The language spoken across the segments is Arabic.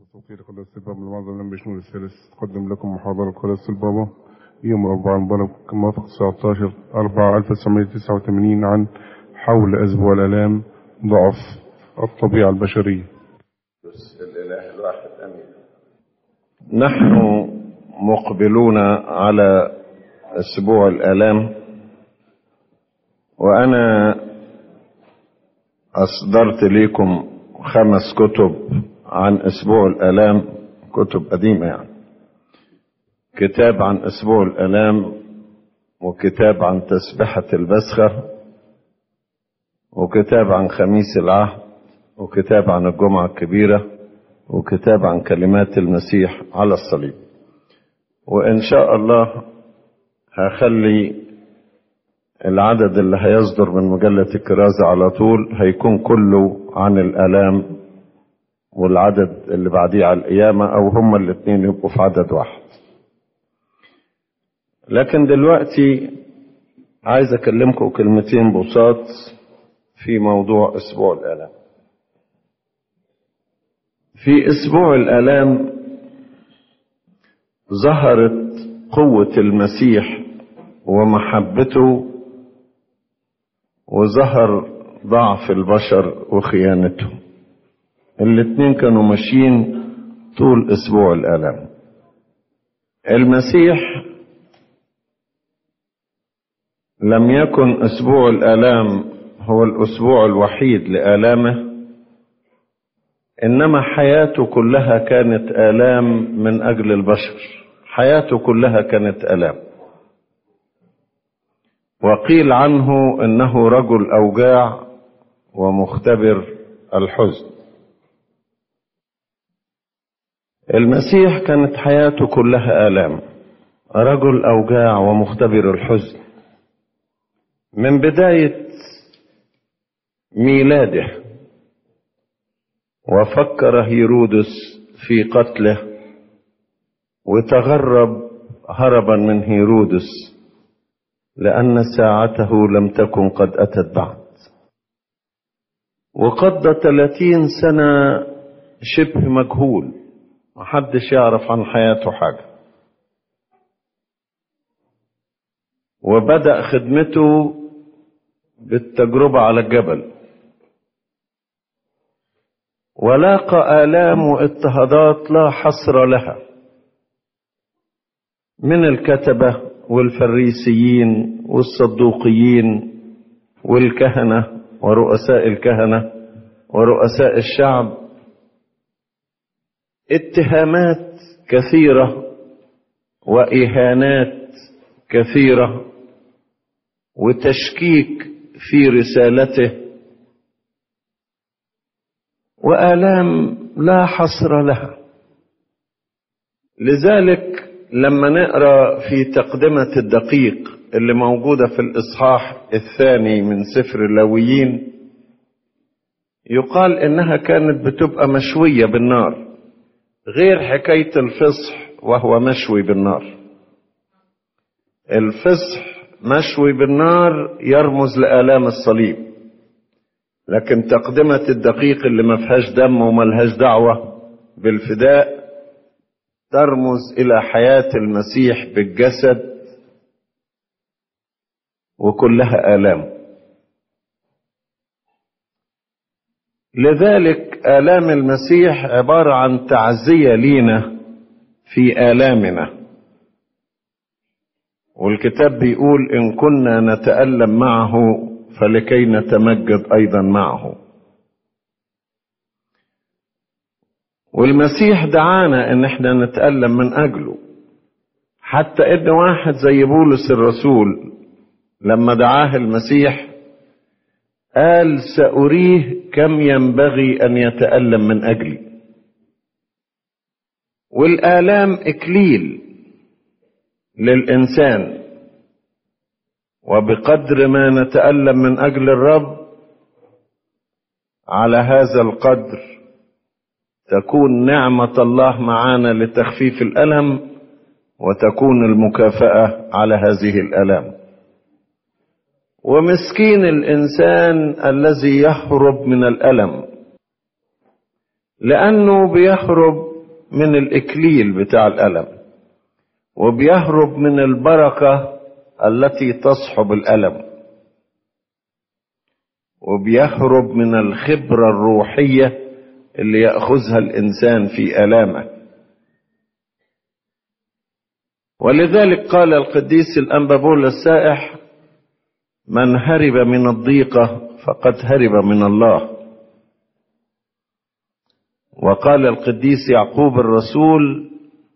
توقيت قداسة البابا المعظم لم بشمول الثالث تقدم لكم محاضرة قداسة البابا يوم 4 مبارك موافق 19/4/1989 عن حول أسبوع الآلام ضعف الطبيعة البشرية. الإله الواحد أمين. نحن مقبلون على أسبوع الآلام، وأنا أصدرت لكم 5 كتب عن أسبوع الآلام، كتب قديمة يعني. كتاب عن أسبوع الآلام، وكتاب عن تسبحة البسخة، وكتاب عن خميس العهد، وكتاب عن الجمعة الكبيرة، وكتاب عن كلمات المسيح على الصليب. وإن شاء الله هخلي العدد اللي هيصدر من مجلة الكرازة على طول هيكون كله عن الآلام، والعدد اللي بعديه على القيامة، أو هما الاثنين يبقوا في عدد واحد. لكن دلوقتي عايز أكلمكم كلمتين بساط في موضوع أسبوع الآلام. في أسبوع الآلام ظهرت قوة المسيح ومحبته، وظهر ضعف البشر وخيانته. الاثنين كانوا ماشيين طول أسبوع الآلام. المسيح لم يكن أسبوع الآلام هو الأسبوع الوحيد لآلامه، إنما حياته كلها كانت آلام من أجل البشر. حياته كلها كانت آلام. وقيل عنه إنه رجل أوجاع ومختبر الحزن. المسيح كانت حياته كلها آلام، رجل أوجاع ومختبر الحزن. من بداية ميلاده وفكر هيرودس في قتله، وتغرب هربا من هيرودس لأن ساعته لم تكن قد أتت بعد. وقضى 30 سنة شبه مجهول، محدش يعرف عن حياته حاجة. وبدأ خدمته بالتجربة على الجبل، ولاقى آلام واضطهادات لا حصر لها من الكتبة والفريسيين والصدوقيين والكهنة ورؤساء الكهنة ورؤساء الشعب. اتهامات كثيرة وإهانات كثيرة وتشكيك في رسالته، وآلام لا حصر لها. لذلك لما نقرأ في تقدمة الدقيق اللي موجودة في الإصحاح 2 من سفر اللاويين، يقال إنها كانت بتبقى مشوية بالنار، غير حكاية الفصح وهو مشوي بالنار. الفصح مشوي بالنار يرمز لآلام الصليب، لكن تقدمة الدقيق اللي ما فيهاش دم وما لهاش دعوة بالفداء ترمز إلى حياة المسيح بالجسد، وكلها آلام. لذلك آلام المسيح عبارة عن تعزية لينا في آلامنا. والكتاب بيقول إن كنا نتألم معه فلكي نتمجد أيضا معه. والمسيح دعانا إن احنا نتألم من أجله، حتى إن واحد زي بولس الرسول لما دعاه المسيح قال سأريه كم ينبغي أن يتألم من أجلي. والآلام إكليل للإنسان، وبقدر ما نتألم من أجل الرب على هذا القدر تكون نعمة الله معانا لتخفيف الألم، وتكون المكافأة على هذه الآلام. ومسكين الإنسان الذي يهرب من الألم، لأنه بيهرب من الإكليل بتاع الألم، وبيهرب من البركة التي تصحب الألم، وبيهرب من الخبرة الروحية اللي يأخذها الإنسان في آلامه. ولذلك قال القديس الأنبا بولا السائح: من هرب من الضيقة فقد هرب من الله. وقال القديس يعقوب الرسول: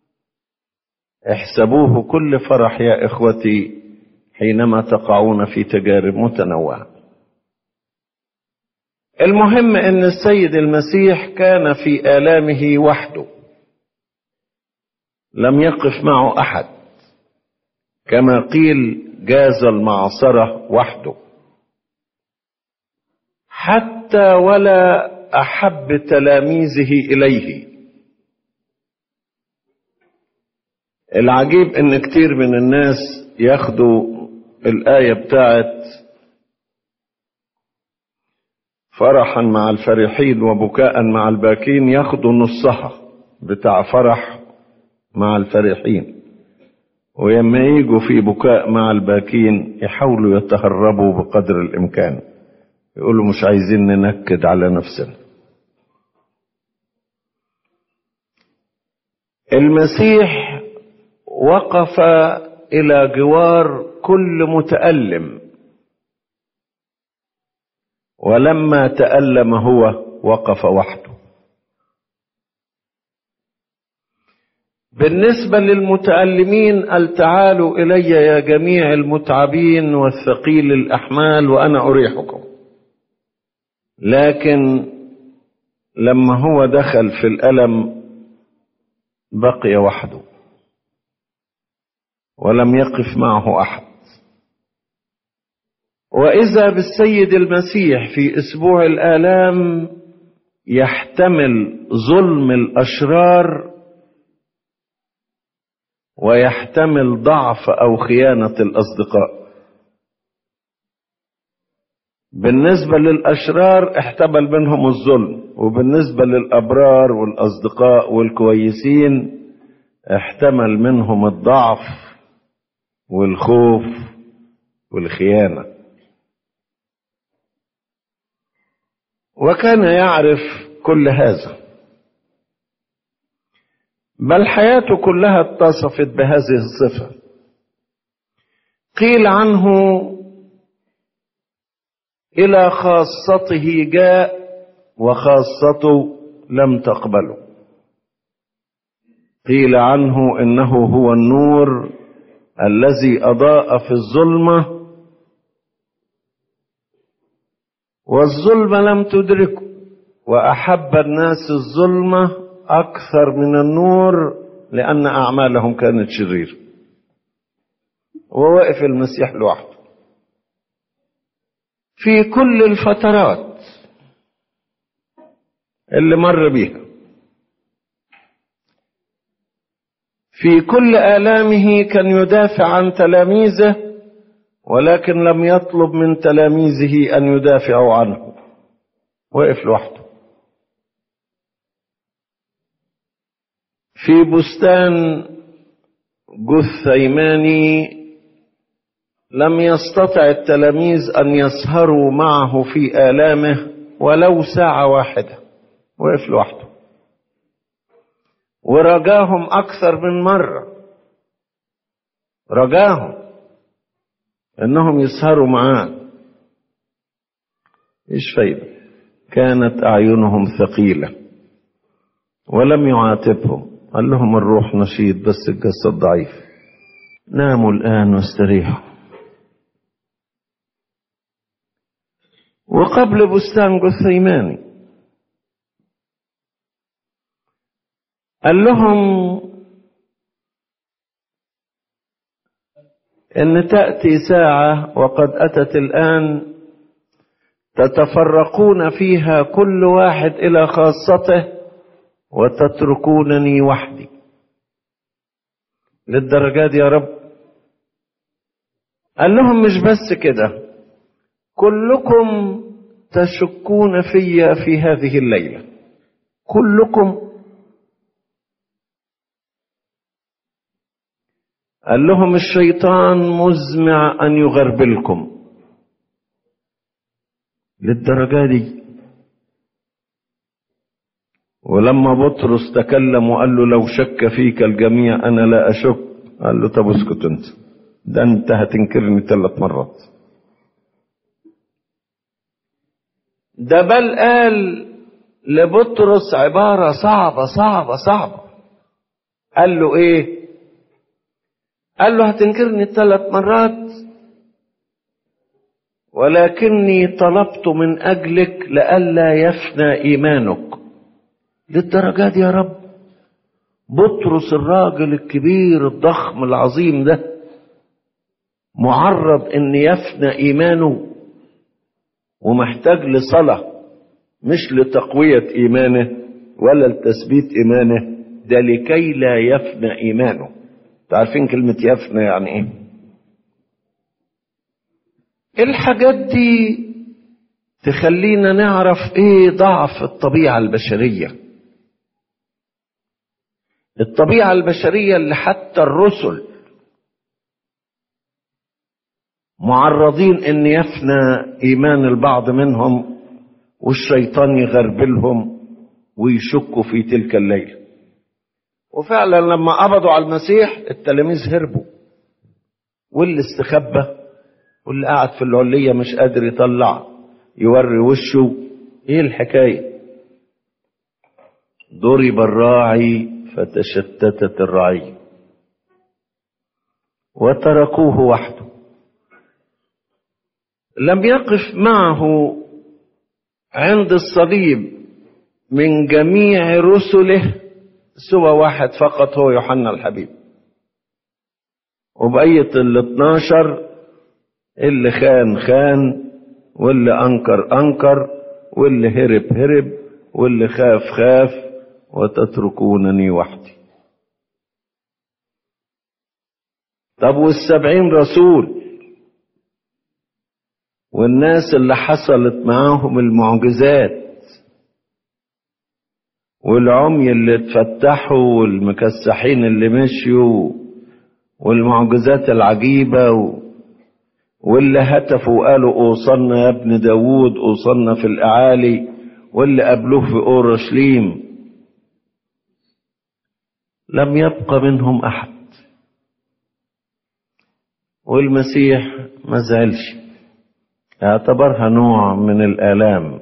احسبوه كل فرح يا إخوتي حينما تقعون في تجارب متنوعة. المهم أن السيد المسيح كان في آلامه وحده، لم يقف معه أحد، كما قيل جاز المعصرة وحده، حتى ولا أحب تلاميذه إليه. العجيب أن كتير من الناس ياخدوا الآية بتاعت فرحا مع الفرحين وبكاء مع الباكين، ياخدوا نصها بتاع فرح مع الفرحين، ويما يجوا في بكاء مع الباكين يحاولوا يتهربوا بقدر الإمكان، يقولوا مش عايزين ننكد على نفسنا. المسيح وقف إلى جوار كل متألم، ولما تألم هو وقف وحده. بالنسبة للمتألمين قال: تعالوا إلي يا جميع المتعبين والثقيل الأحمال وأنا أريحكم. لكن لما هو دخل في الألم بقي وحده ولم يقف معه أحد. وإذا بالسيد المسيح في أسبوع الآلام يحتمل ظلم الأشرار ويحتمل ضعف أو خيانة الأصدقاء. بالنسبة للأشرار احتمل منهم الظلم، وبالنسبة للأبرار والأصدقاء والكويسين احتمل منهم الضعف والخوف والخيانة. وكان يعرف كل هذا، بل حياته كلها اتصفت بهذه الصفة. قيل عنه: إلى خاصته جاء وخاصته لم تقبله. قيل عنه إنه هو النور الذي أضاء في الظلمة والظلمة لم تدركه، وأحب الناس الظلمة أكثر من النور لأن أعمالهم كانت شريرة. ووقف المسيح لوحده في كل الفترات اللي مر بيها، في كل آلامه كان يدافع عن تلاميذه، ولكن لم يطلب من تلاميذه أن يدافعوا عنه، وقف لوحده. في بستان جثيماني لم يستطع التلاميذ أن يسهروا معه في آلامه ولو ساعة واحدة، وقف لوحده. ورجاهم أكثر من مرة، رجاهم أنهم يسهروا معاه، إيش فايدة؟ كانت أعينهم ثقيلة ولم يعاتبهم، قال لهم الروح نشيط بس الجسد ضعيف، ناموا الآن واستريحوا. وقبل بستان جثيماني قال لهم إن تأتي ساعة وقد أتت الآن تتفرقون فيها كل واحد إلى خاصته وتتركونني وحدي. للدرجة دي يا رب؟ قال لهم مش بس كده، كلكم تشكون في هذه الليلة، كلكم قال لهم الشيطان مزمع أن يغربلكم للدرجة دي. ولما بطرس تكلم وقال له لو شك فيك الجميع أنا لا أشك، قال له طب اسكت انت، ده انت هتنكرني 3 مرات. ده بل قال لبطرس عبارة صعبة صعبة صعبة. قال له ايه؟ قال له هتنكرني 3 مرات، ولكني طلبت من أجلك لئلا يفنى إيمانك. للدرجة دي يا رب؟ بطرس الراجل الكبير الضخم العظيم ده معرض ان يفنى إيمانه، ومحتاج لصلاة مش لتقوية إيمانه ولا لتثبيت إيمانه، ده لكي لا يفنى إيمانه. تعرفين كلمة يفنى يعني ايه؟ الحاجات دي تخلينا نعرف ايه ضعف الطبيعة البشرية. الطبيعة البشرية اللي حتى الرسل معرضين ان يفنى ايمان البعض منهم، والشيطان يغربلهم ويشكوا في تلك الليلة. وفعلا لما قبضوا على المسيح التلاميذ هربوا، واللي استخبى واللي قاعد في العلية مش قادر يطلع يوري وشه. ايه الحكاية؟ ضرب الراعي فتشتتت الرعية وتركوه وحده. لم يقف معه عند الصليب من جميع رسله سوى واحد فقط، هو يوحنا الحبيب. وبقية 12 اللي خان واللي أنكر واللي هرب واللي خاف وتتركونني وحدي. طب 70 رسول والناس اللي حصلت معاهم المعجزات والعمي اللي اتفتحوا والمكسحين اللي مشيوا والمعجزات العجيبة واللي هتفوا وقالوا اوصلنا يا ابن داود، اوصلنا في الأعالي، واللي قابلوه في أورشليم، لم يبق منهم أحد. والمسيح ما زعلش، اعتبرها نوع من الآلام.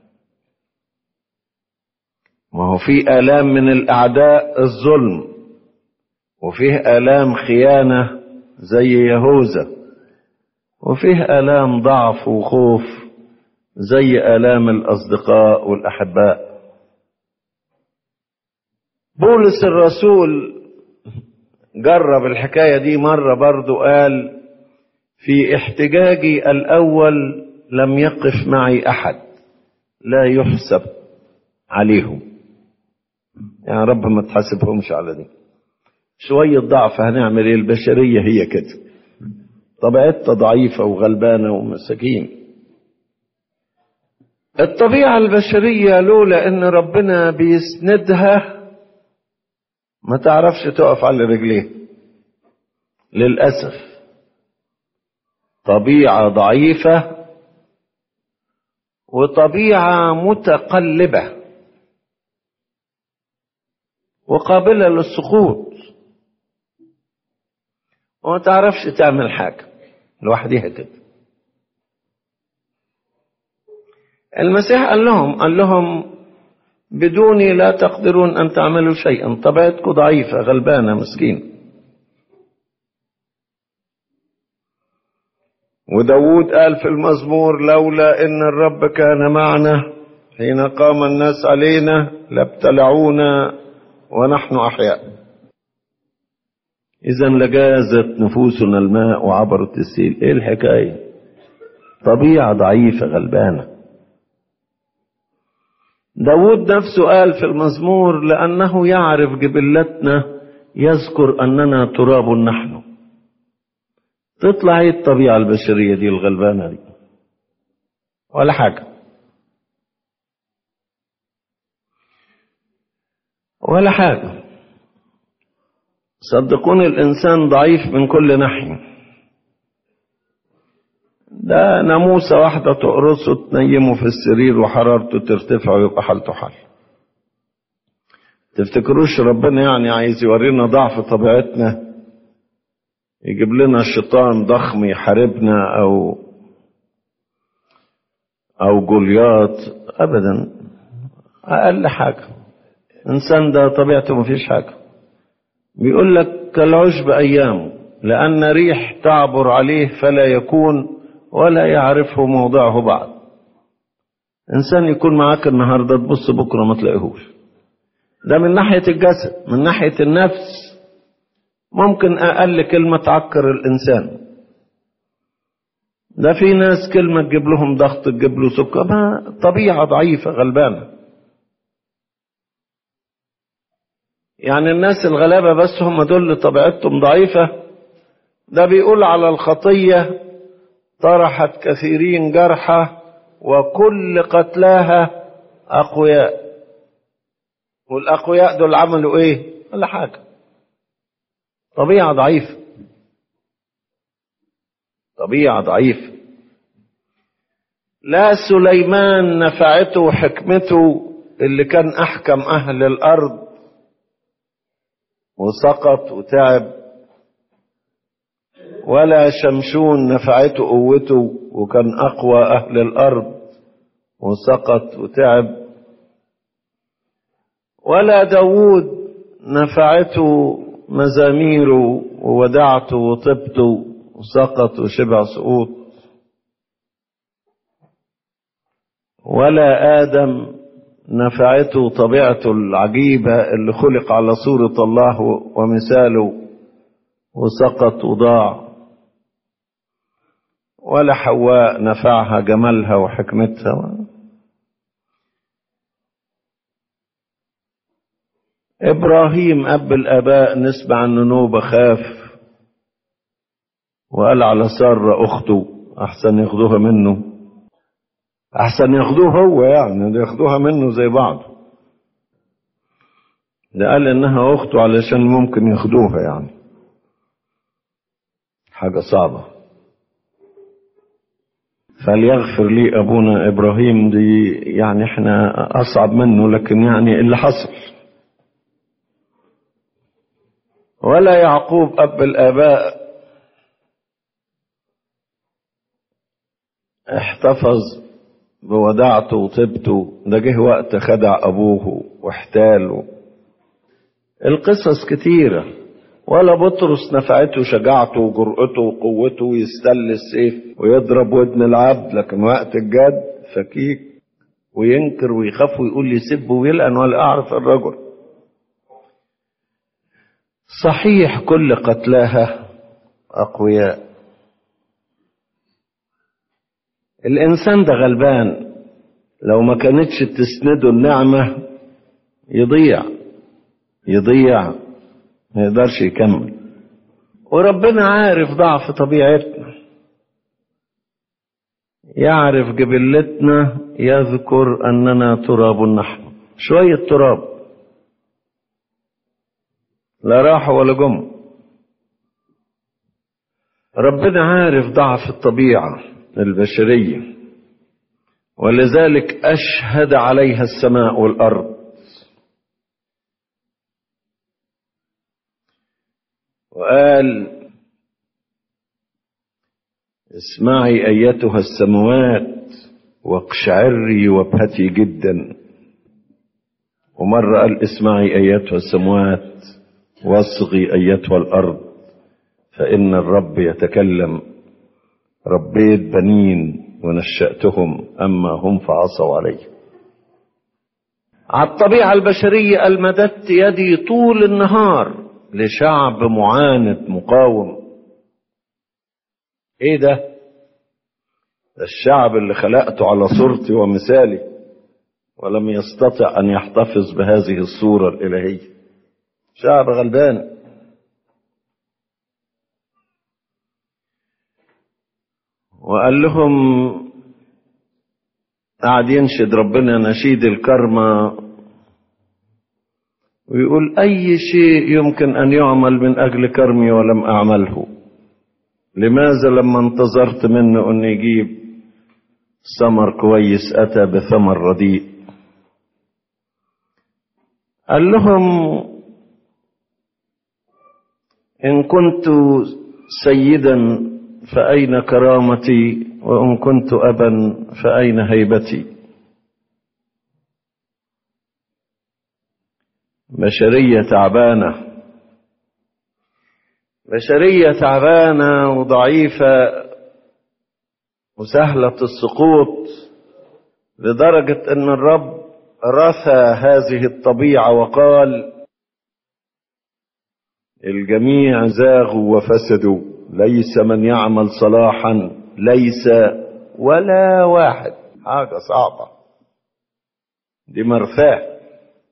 ما هو في آلام من الأعداء الظلم، وفيه آلام خيانة زي يهوذا، وفيه آلام ضعف وخوف زي آلام الأصدقاء والأحباء. بولس الرسول جرب الحكاية دي مرة برضو، قال في احتجاجي الأول لم يقف معي أحد لا يحسب عليهم. يعني رب ما تحاسبهمش على دي. شوية ضعف هنعمل ايه؟ البشرية هي كده، طبيعتها ضعيفة وغلبانة ومساكين. الطبيعة البشرية لولا ان ربنا بيسندها ما تعرفش تقف على رجليه. للأسف طبيعة ضعيفة وطبيعة متقلبة وقابلة للسقوط، وما تعرفش تعمل حاجة لوحدها كده. المسيح قال لهم بدوني لا تقدرون أن تعملوا شيئا. طبيعتكم ضعيفة غلبانة مسكين. وداود قال في المزمور لولا إن الرب كان معنا حين قام الناس علينا لابتلعونا ونحن أحياء. إذا لجازت نفوسنا الماء وعبرت السيل. إيه الحكاية؟ طبيعة ضعيفة غلبانة. داود نفسه قال في المزمور لأنه يعرف جبلتنا يذكر أننا تراب نحن. تطلع ايه الطبيعة البشرية دي الغلبانة دي؟ ولا حاجة ولا حاجة. صدقوني الإنسان ضعيف من كل ناحية. ده ناموسة واحدة تقرصه تنيمه في السرير وحرارته ترتفع ويبقى حالته حال. تفتكروش ربنا يعني عايز يورينا ضعف طبيعتنا، يجيب لنا شيطان ضخم يحاربنا أو جوليات؟ أبدا. أقل حاجة إنسان ده طبيعته مفيش حاجة. بيقول لك كالعشب أيامه، لأن ريح تعبر عليه فلا يكون ولا يعرفه موضعه بعد. إنسان يكون معاك النهاردة تبص بكرة ما تلاقيهوش. ده من ناحية الجسد. من ناحية النفس ممكن أقل كلمة تعكر الإنسان. ده في ناس كلمة تجيب لهم ضغط، تجيب له سكر، ما طبيعة ضعيفة غلبانة. يعني الناس الغلابة بس هم دول اللي طبيعتهم ضعيفة. ده بيقول على الخطية طرحت كثيرين جرحى وكل قتلاها أقوياء. والأقوياء دول عملوا إيه؟ ولا حاجة. طبيعة ضعيفة، طبيعة ضعيفة. لا سليمان نفعته حكمته اللي كان أحكم أهل الأرض وسقط وتعب، ولا شمشون نفعته قوته وكان أقوى أهل الأرض وسقط وتعب، ولا داود نفعته مزاميره وودعته وطبته وسقط وشبع سقوط، ولا آدم نفعته طبيعته العجيبة اللي خلق على صورة الله ومثاله وسقط وضاع، ولا حواء نفعها جمالها وحكمتها. إبراهيم أب الآباء نسمع عنه نوبة خاف وقال على سارة أخته أحسن ياخدوها منه، أحسن ياخدوه هو، يعني ياخدوها منه زي بعض. ده قال إنها أخته علشان ممكن ياخدوها، يعني حاجة صعبة. فليغفر لي أبونا إبراهيم، دي يعني إحنا أصعب منه، لكن يعني اللي حصل. ولا يعقوب أب الآباء احتفظ بودعته وطيبته، ده جه وقت خدع أبوه واحتاله. القصص كتيرة. ولا بطرس نفعته شجاعته وجرأته وقوته يستل السيف ويضرب ودن العبد، لكن وقت الجد فكيك وينكر ويخاف ويقول يسب ويلأن ولا أعرف الرجل. صحيح كل قتلاها أقوياء. الإنسان ده غلبان، لو ما كانتش تسنده النعمة يضيع ما يقدرش يكمل. وربنا عارف ضعف طبيعتنا، يعرف جبلتنا، يذكر أننا تراب نحن، شوية تراب لا راح ولا جم. ربنا عارف ضعف الطبيعة البشرية، ولذلك أشهد عليها السماء والأرض وقال اسمعي أيتها السماوات واقشعري وابهتي جدا. ومرة قال اسمعي أيتها السماوات واصغي أيتها الأرض فإن الرب يتكلم. ربيت بنين ونشأتهم أما هم فعصوا علي. على الطبيعة البشرية المددت يدي طول النهار لشعب معاند مقاوم. ايه ده؟ الشعب اللي خلقته على صورتي ومثالي ولم يستطع أن يحتفظ بهذه الصورة الإلهية. شعب غلبان. وقال لهم، قاعد ينشد ربنا نشيد الكرمة ويقول أي شيء يمكن أن يعمل من أجل كرمي ولم أعمله، لماذا لما انتظرت منه أن يجيب ثمر كويس أتى بثمر رديء؟ قال لهم إن كنت سيدا فأين كرامتي، وإن كنت أبا فأين هيبتي؟ بشرية تعبانة وضعيفة وسهلة السقوط، لدرجة أن الرب رثى هذه الطبيعة وقال الجميع زاغوا وفسدوا، ليس من يعمل صلاحا، ليس ولا واحد. حاجة صعبة دي، مرثاه.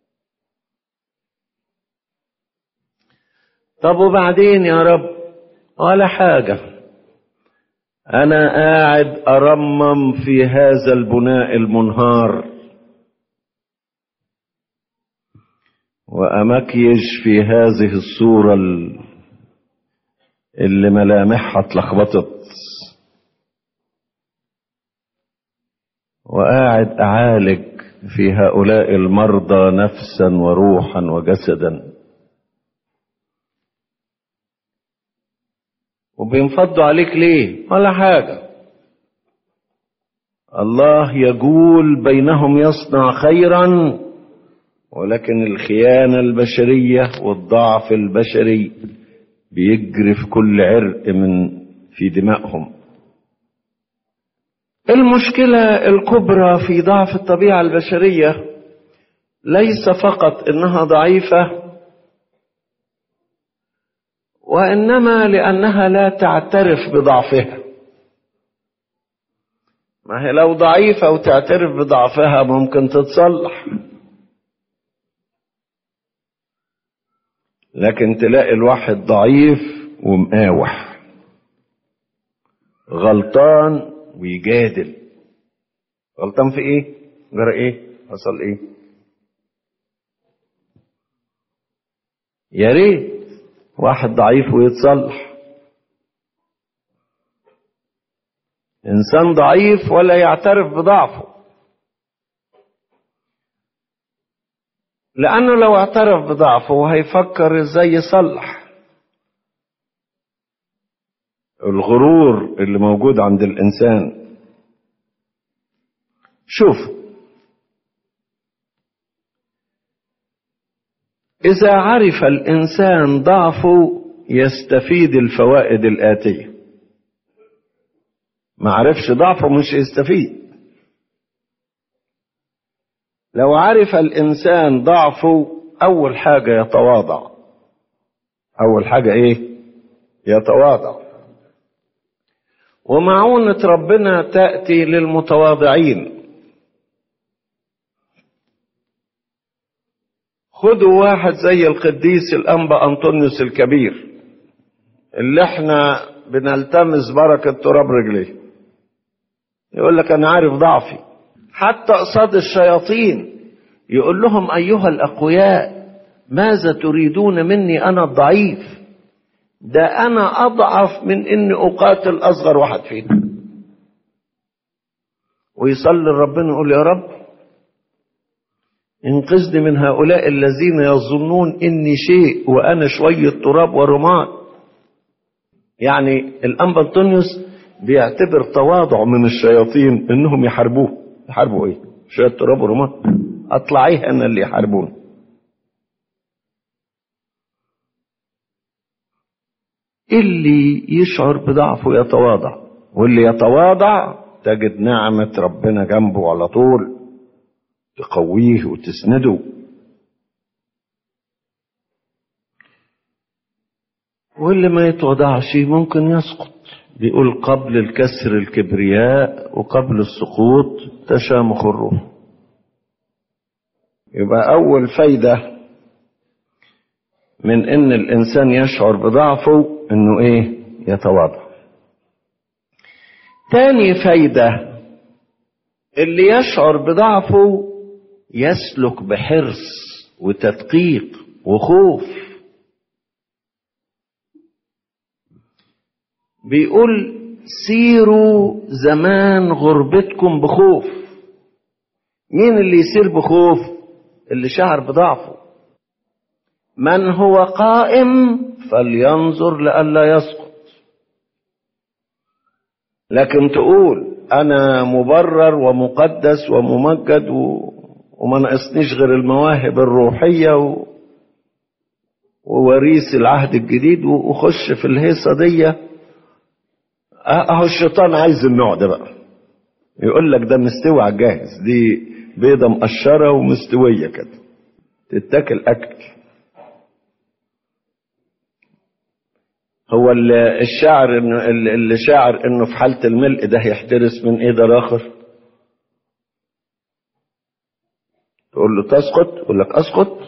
طب وبعدين يا رب؟ ولا حاجة، أنا قاعد أرمم في هذا البناء المنهار وأمكيج في هذه الصورة اللي ملامحها اتلخبطت، وقاعد أعالج في هؤلاء المرضى نفسا وروحا وجسدا، وبينفضوا عليك ليه؟ ولا حاجة. الله يجول بينهم يصنع خيرا، ولكن الخيانة البشرية والضعف البشري بيجري في كل عرق في دمائهم. المشكلة الكبرى في ضعف الطبيعة البشرية ليس فقط إنها ضعيفة، وإنما لأنها لا تعترف بضعفها. ما هي لو ضعيفة وتعترف بضعفها ممكن تتصلح، لكن تلاقي الواحد ضعيف ومقاوح، غلطان ويجادل. غلطان في ايه؟ جرى ايه؟ حصل ايه؟ يا ريت واحد ضعيف ويتصلح. انسان ضعيف ولا يعترف بضعفه، لأنه لو اعترف بضعفه هيفكر ازاي يصلح. الغرور اللي موجود عند الإنسان. شوف، إذا عرف الإنسان ضعفه يستفيد الفوائد الآتية. ما عرفش ضعفه مش يستفيد. لو عرف الإنسان ضعفه أول حاجة يتواضع. أول حاجة إيه؟ يتواضع. ومعونة ربنا تأتي للمتواضعين. خدوا واحد زي القديس الأنبا أنطونيوس الكبير اللي احنا بنلتمس بركة تراب رجليه. يقول لك أنا عارف ضعفي، حتى قصاد الشياطين يقول لهم أيها الأقوياء ماذا تريدون مني أنا الضعيف؟ ده أنا أضعف من إني أقاتل أصغر واحد فينا. ويصلي ربنا يقول يا رب انقذني من هؤلاء الذين يظنون إني شيء وأنا شوية تراب ورماد. يعني الأنبا أنطونيوس بيعتبر تواضع من الشياطين إنهم يحاربوه. يحاربوا إيه؟ شوية تراب ورماد؟ أطلعيه أنا اللي يحاربون. اللي يشعر بضعفه يتواضع، واللي يتواضع تجد نعمة ربنا جنبه على طول تقويه وتسنده. واللي ما يتواضعش ممكن يسقط. بيقول قبل الكسر الكبرياء وقبل السقوط تشامخ الروح. يبقى أول فايدة من إن الإنسان يشعر بضعفه إنه إيه؟ يتواضع. تاني فايدة، اللي يشعر بضعفه يسلك بحرص وتدقيق وخوف. بيقول سيروا زمان غربتكم بخوف. مين اللي يسير بخوف؟ اللي شعر بضعفه. من هو قائم فلينظر لئلا يسقط. لكن تقول أنا مبرر ومقدس وممجد وما ناقصنيش غير المواهب الروحية ووريث العهد الجديد وخش في الهيصة دي. اهو الشيطان عايز النوع ده بقى، يقول لك ده مستوي على الجاهز، دي بيضة مقشرة ومستوية كده تتاكل أكل. هو الشاعر اللي شاعر انه في حالة الملء ده هيحترس من ايه ده اخر؟ تقول له تسقط يقول لك اسقط.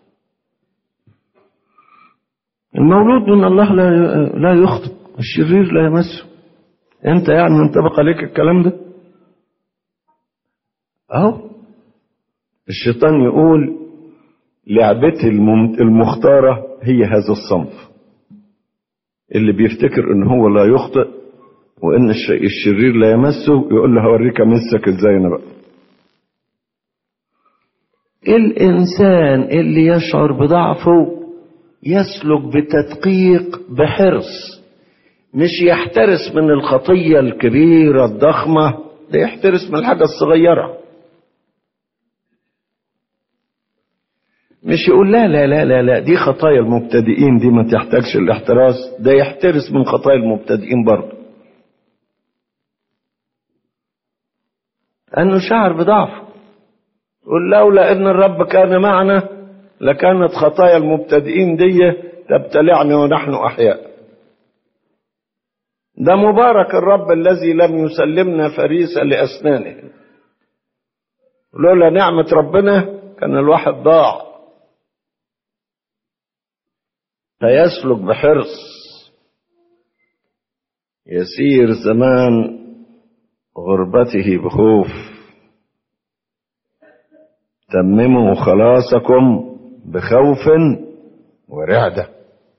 المولود من الله لا يخطئ، الشرير لا يمسه. انت يعني ينطبق عليك الكلام ده؟ اهو الشيطان يقول لعبتي المختارة هي هذا الصنف اللي بيفتكر ان هو لا يخطئ وان الشرير لا يمسه، يقول له هوريك امسك ازاي انا بقى. الانسان اللي يشعر بضعفه يسلك بتدقيق بحرص، مش يحترس من الخطية الكبيرة الضخمة، ده يحترس من الحاجة الصغيرة. مش يقول لا لا لا لا لا دي خطايا المبتدئين، دي ما تحتاجش الاحتراس، ده يحترس من خطايا المبتدئين برضه، أنه شعر بضعفه. يقول لولا أن الرب كان معنا لكانت خطايا المبتدئين دي تبتلعني ونحن أحياء. ده مبارك الرب الذي لم يسلمنا فريسة لأسنانه. لولا نعمة ربنا كان الواحد ضاع. فيسلك بحرص، يسير زمان غربته بخوف. تمموا خلاصكم بخوف ورعدة.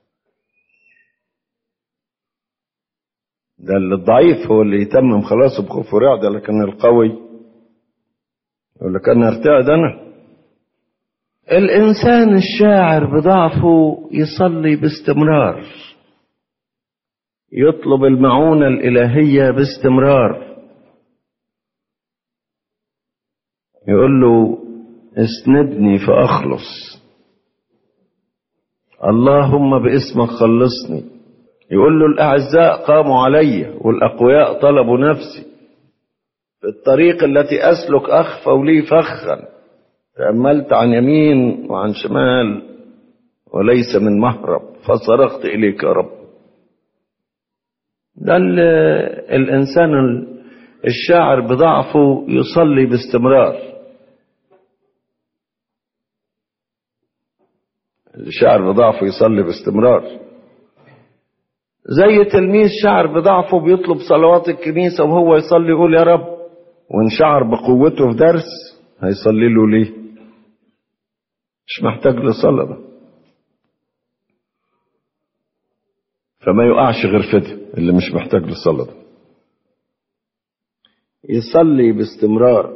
ده اللي الضعيف هو اللي يتمم خلاصه بخوف ورعدة، لكن القوي يقول لك أنا ارتعد أنا. الإنسان الشاعر بضعفه يصلي باستمرار، يطلب المعونة الإلهية باستمرار. يقول له اسندني فأخلص، اللهم باسمك خلصني. يقول له الأعزاء قاموا علي والأقوياء طلبوا نفسي، في الطريق التي أسلك أخفوا لي فخا، تأملت عن يمين وعن شمال وليس من مهرب، فصرخت إليك يا رب. ده الإنسان الشاعر بضعفه يصلي باستمرار. الشاعر بضعفه يصلي باستمرار. زي تلميذ شعر بضعفه بيطلب صلوات الكنيسة وهو يصلي يقول يا رب، وإن شعر بقوته في درس هيصلي له ليه؟ مش محتاج لصلاة ده. فما يقعش غير فده اللي مش محتاج للصلاة ده. يصلي باستمرار،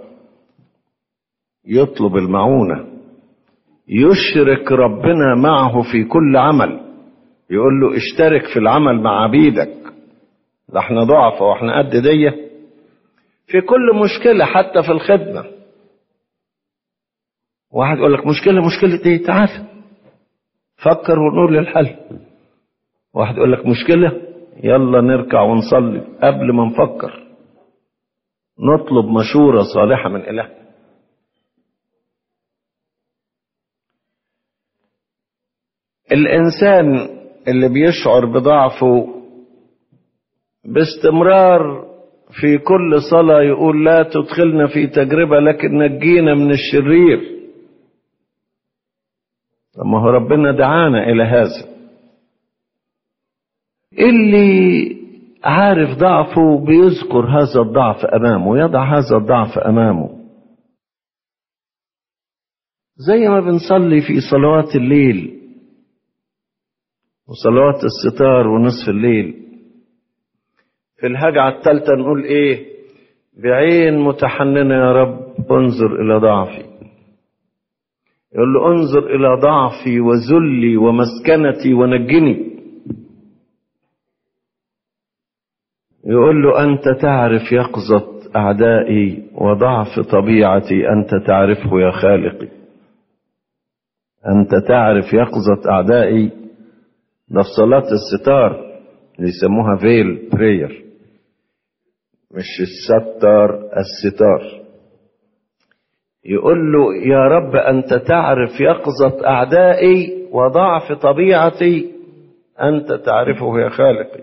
يطلب المعونة، يشرك ربنا معه في كل عمل. يقول له اشترك في العمل مع عبيدك، ده احنا ضعفة واحنا قد دي في كل مشكلة، حتى في الخدمة. واحد يقول لك مشكلة ايه؟ تعال فكر ونقول للحل. واحد يقول لك مشكلة، يلا نركع ونصلي قبل ما نفكر، نطلب مشورة صالحة من إله. الإنسان اللي بيشعر بضعفه باستمرار في كل صلاة يقول لا تدخلنا في تجربة لكن نجينا من الشرير. لما هو ربنا دعانا إلى هذا. اللي عارف ضعفه بيذكر هذا الضعف أمامه، يضع هذا الضعف أمامه. زي ما بنصلي في صلوات الليل وصلوات الستار ونصف الليل، في الهجعة الثالثة نقول ايه؟ بعين متحننة يا رب انظر إلى ضعفي. يقول له انظر إلى ضعفي وذلي ومسكنتي ونجني. يقول له أنت تعرف يقظة أعدائي وضعف طبيعتي، أنت تعرفه يا خالقي. أنت تعرف يقظة أعدائي. ده في صلاة الستار اللي يسموها فيل براير، مش الستار، الستار. يقول له يا رب أنت تعرف يقظة أعدائي وضعف طبيعتي، أنت تعرفه يا خالقي.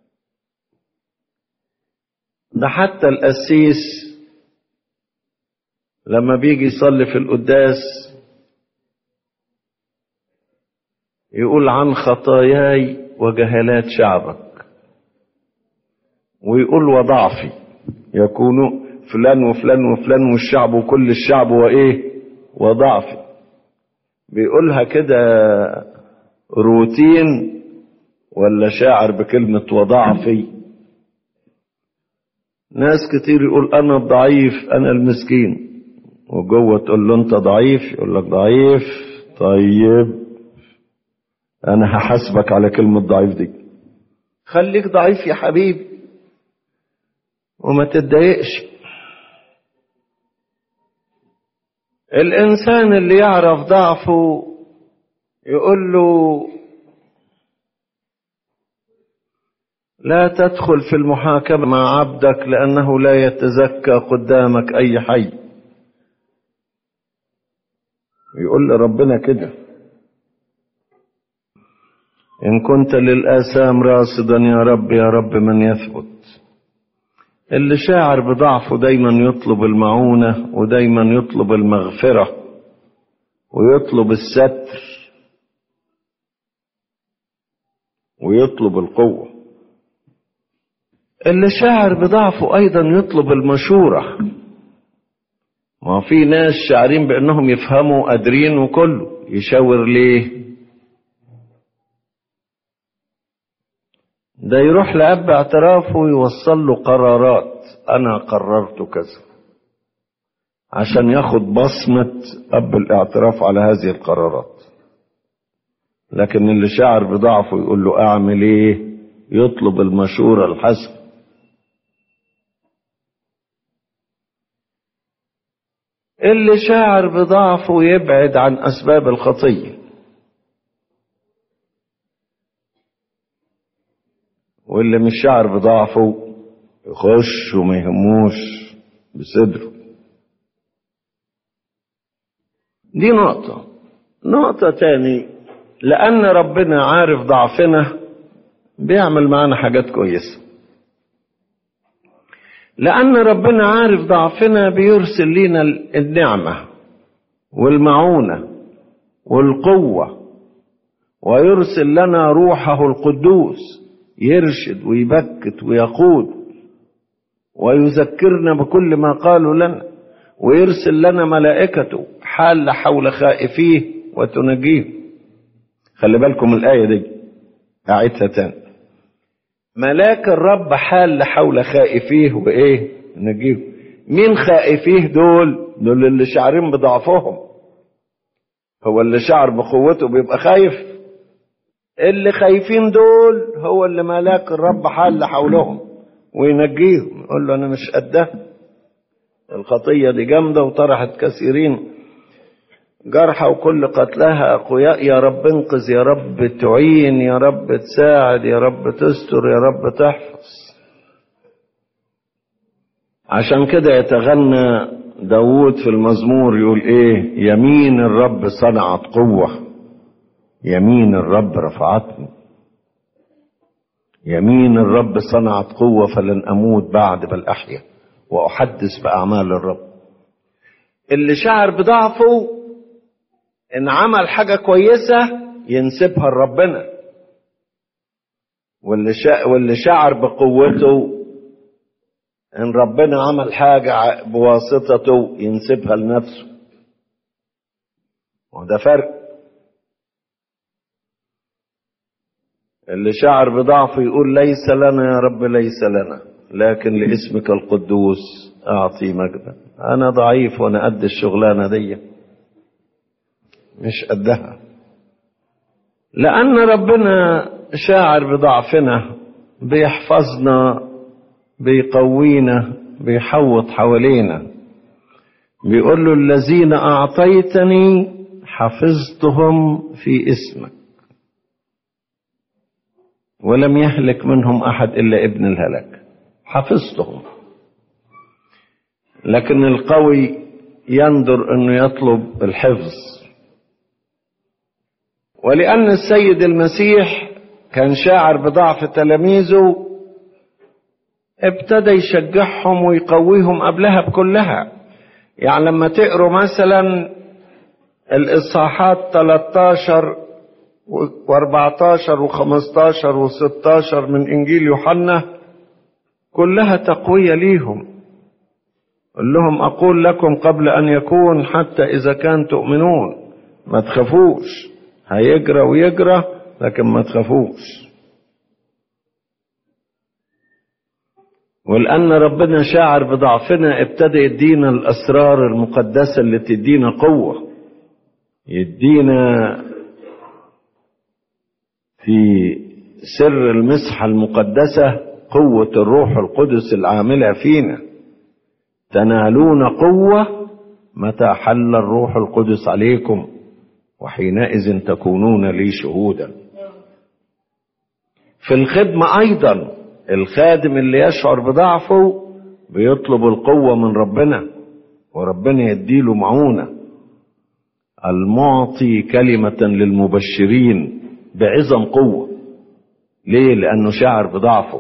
ده حتى القسيس لما بيجي يصلي في القداس يقول عن خطاياي وجهالات شعبك، ويقول وضعفي يكون فلان وفلان وفلان والشعب وكل الشعب وإيه وضعفي. بيقولها كده روتين ولا شاعر بكلمة وضعفي؟ ناس كتير يقول أنا الضعيف أنا المسكين، وجوه تقول له أنت ضعيف، يقول لك ضعيف. طيب أنا هحاسبك على كلمة ضعيف دي. خليك ضعيف يا حبيبي وما تتضايقش. الإنسان اللي يعرف ضعفه يقول له لا تدخل في المحاكمة مع عبدك لأنه لا يتزكى قدامك أي حي. يقول لربنا كده إن كنت للآثام راصدا يا رب يا رب من يثبت. اللي شاعر بضعفه دايما يطلب المعونة ودايما يطلب المغفرة ويطلب الستر ويطلب القوة. اللي شاعر بضعفه أيضا يطلب المشورة. ما في ناس شاعرين بأنهم يفهموا قادرين وكله، يشاور ليه؟ ده يروح لأب اعترافه ويوصل له قرارات، أنا قررت كذا، عشان ياخد بصمة أب الاعتراف على هذه القرارات. لكن اللي شاعر بضعفه يقول له أعمل إيه؟ يطلب المشورة الحسنة. اللي شاعر بضعفه يبعد عن أسباب الخطية، واللي مش شاعر بضعفه يخش وما يهموش بصدره. دي نقطة تاني، لأن ربنا عارف ضعفنا بيعمل معنا حاجات كويسة. لأن ربنا عارف ضعفنا بيرسل لنا النعمة والمعونة والقوة، ويرسل لنا روحه القدوس يرشد ويبكت ويقود ويذكرنا بكل ما قالوا لنا، ويرسل لنا ملائكته حال حول خائفيه وتنجيه. خلي بالكم الآية دي أعيدها تاني. ملاك الرب حال حول خائفيه وإيه نجيه. مين خائفيه دول؟ دول اللي شعرين بضعفهم. هو اللي شعر بقوته بيبقى خايف؟ اللي خايفين دول هو اللي ملاك الرب حال حولهم وينجيهم، يقول له أنا مش قدها، الخطية دي جامدة وطرحت كثيرين جرحى وكل قتلها أقوياء. يا رب انقذ، يا رب تعين، يا رب تساعد، يا رب تستر، يا رب تحفظ. عشان كده يتغنى داود في المزمور يقول ايه؟ يمين الرب صنعت قوة، يمين الرب رفعتني. يمين الرب صنعت قوة فلن أموت بعد بل أحيا وأحدث بأعمال الرب. اللي شعر بضعفه إن عمل حاجة كويسة ينسبها لربنا، واللي شعر بقوته إن ربنا عمل حاجة بواسطته ينسبها لنفسه. وده فرق. اللي شعر بضعفه يقول ليس لنا يا رب ليس لنا، لكن لاسمك القدوس أعطي مجدا. أنا ضعيف وأنا قد الشغلانة دي، مش قدها، لأن ربنا شاعر بضعفنا، بيحفظنا، بيقوينا، بيحوط حوالينا. بيقول له الذين أعطيتني حفظتهم في اسمك ولم يهلك منهم أحد إلا ابن الهلاك. حفظتهم. لكن القوي يندر أنه يطلب الحفظ. ولأن السيد المسيح كان شاعر بضعف تلاميذه، ابتدى يشجعهم ويقويهم قبلها بكلها. يعني لما تقروا مثلا الإصحاحات 13 و14 و15 و16 من إنجيل يوحنا، كلها تقوية ليهم. قل لهم أقول لكم قبل أن يكون حتى إذا كان تؤمنون. ما تخافوش، هيجرى ويجرى، لكن ما تخافوش. ولأن ربنا شاعر بضعفنا ابتدى يدينا الأسرار المقدسة اللي تدينا قوة. يدينا في سر المسحة المقدسة قوة الروح القدس العاملة فينا. تنالون قوة متى حل الروح القدس عليكم وحينئذ تكونون لي شهودا. في الخدمة أيضا الخادم اللي يشعر بضعفه بيطلب القوة من ربنا، وربنا يديله معونة. المعطي كلمة للمبشرين بعظم قوة. ليه؟ لأنه شاعر بضعفه.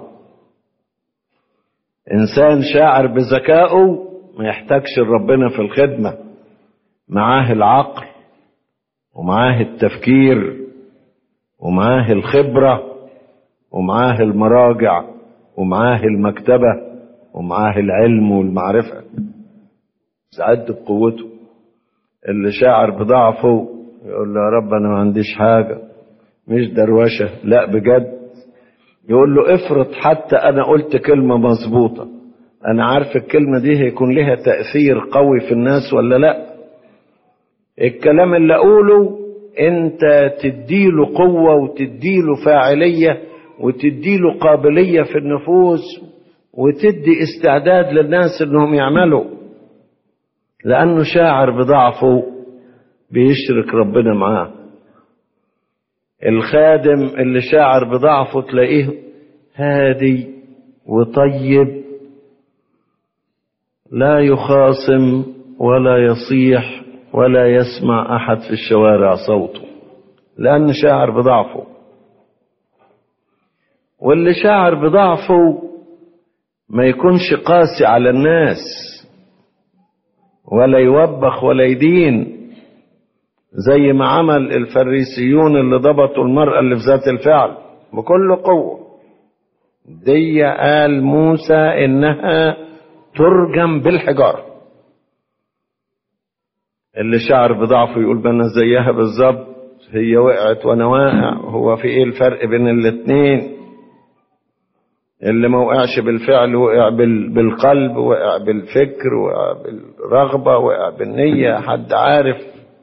إنسان شاعر بذكائه ما يحتاجش ربنا في الخدمة. معاه العقل ومعاه التفكير ومعاه الخبرة ومعاه المراجع ومعاه المكتبة ومعاه العلم والمعرفة. سعد بقوته. اللي شاعر بضعفه يقول له يا رب أنا ما عنديش حاجة، مش دروشة، لا بجد. يقول له افرض حتى أنا قلت كلمة مظبوطة، أنا عارف الكلمة دي هيكون لها تأثير قوي في الناس ولا لا. الكلام اللي أقوله أنت تديله قوة وتديله فاعلية وتديله قابلية في النفوس وتدي استعداد للناس أنهم يعملوا، لأنه شاعر بضعفه بيشرك ربنا معاه. الخادم اللي شاعر بضعفه تلاقيه هادي وطيب، لا يخاصم ولا يصيح ولا يسمع أحد في الشوارع صوته، لأنه شاعر بضعفه. واللي شاعر بضعفه ما يكونش قاسي على الناس ولا يوبخ ولا يدين، زي ما عمل الفريسيون اللي ضبطوا المرأة اللي في ذات الفعل بكل قوة. دي قال موسى إنها ترجم بالحجارة. اللي شعر بضعفه يقول بنا زيها بالظبط، هي وقعت وانا واقع، هو في ايه الفرق بين الاتنين؟ اللي ما وقعش بالفعل وقع بالقلب، وقع بالفكر، وقع بالرغبة، وقع بالنية، حد عارف؟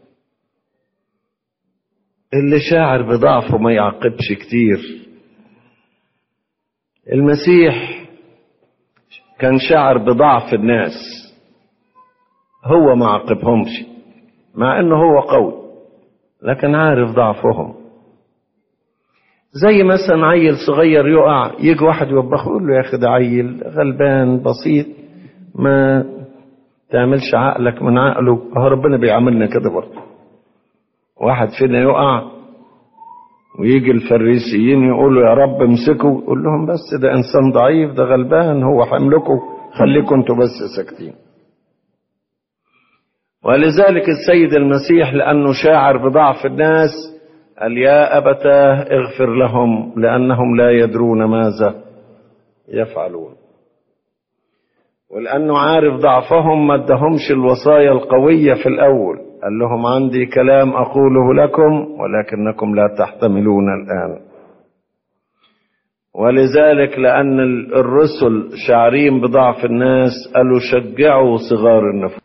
اللي شاعر بضعفه ما يعقبش كتير. المسيح كان شاعر بضعف الناس، هو ما عاقبهمش مع انه هو قوي، لكن عارف ضعفهم. زي مثلا عيل صغير يقع، يجي واحد يوبخه يقول له يا اخي ده عيل غلبان بسيط، ما تعملش عقلك من عقله. هو ربنا بيعاملنا كده برضه. واحد فينا يقع ويجي الفريسيين يقولوا يا رب امسكوا، يقول لهم بس ده انسان ضعيف، ده غلبان، هو حملكم، خليكم انتوا بس ساكتين. ولذلك السيد المسيح لأنه شاعر بضعف الناس قال يا أبتاه اغفر لهم لأنهم لا يدرون ماذا يفعلون. ولأنه عارف ضعفهم ما ادهمش الوصايا القوية في الأول، قال لهم عندي كلام أقوله لكم ولكنكم لا تحتملون الآن. ولذلك لأن الرسل شاعرين بضعف الناس قالوا شجعوا صغار النفوس.